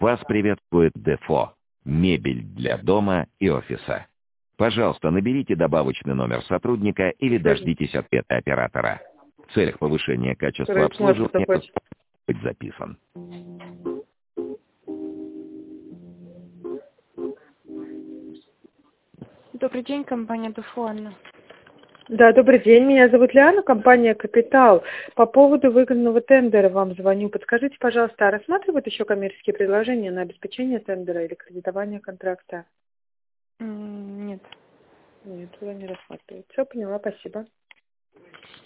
Вас приветствует Дефо. Мебель для дома и офиса. Пожалуйста, наберите добавочный номер сотрудника или дождитесь ответа оператора. В целях повышения качества обслуживания быть записан. Добрый день, компания Дефо, Анна. Да, добрый день. Меня зовут Лиана, компания «Капитал». По поводу выигранного тендера вам звоню. Подскажите, пожалуйста, а рассматривают еще коммерческие предложения на обеспечение тендера или кредитование контракта? Нет. Нет, уже не рассматривают. Все, поняла, спасибо.